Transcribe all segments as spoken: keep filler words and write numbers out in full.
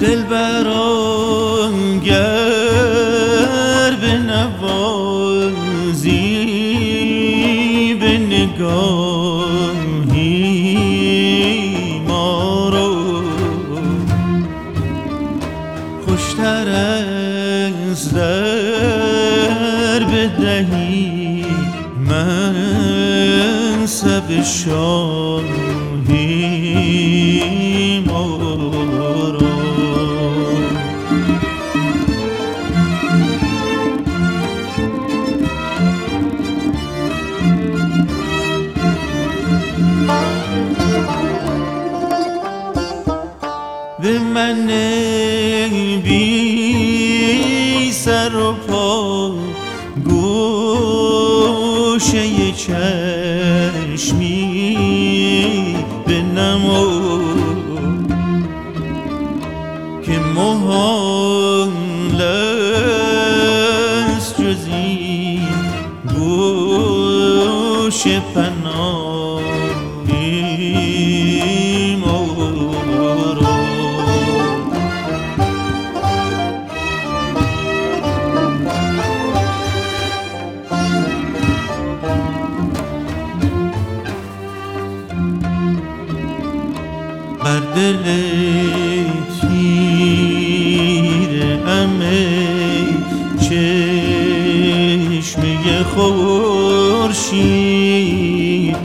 دلبران گر بنوازی به نگاهی ما رو، خوشتر از در بدهی منصب شاهی ما رو. به من بی سر و پا گوشه چشمی بنما که محال است جز این گوشه پناهی ما را. بر دل تیره‌ام ای چشمه خورشید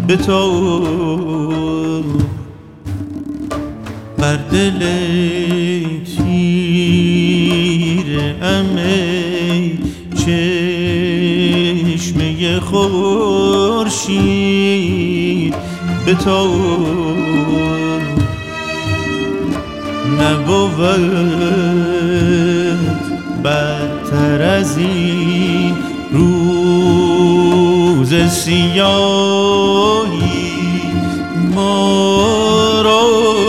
بتاب، بر دل تیره‌ام ای چشمه خورشید بتاب. نبود بدتر از این روز سیاهی ما را.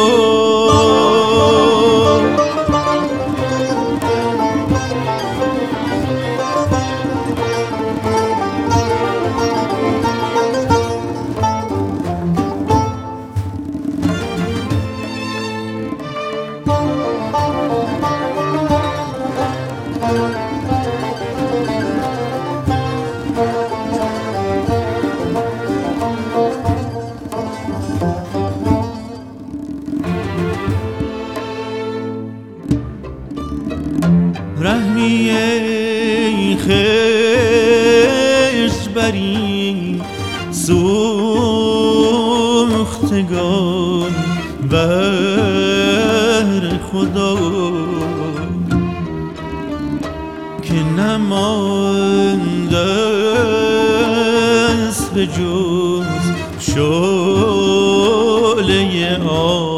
رحمی ای خشت بر این سوختگان بر خدا که نمانده است به جز شعله آب.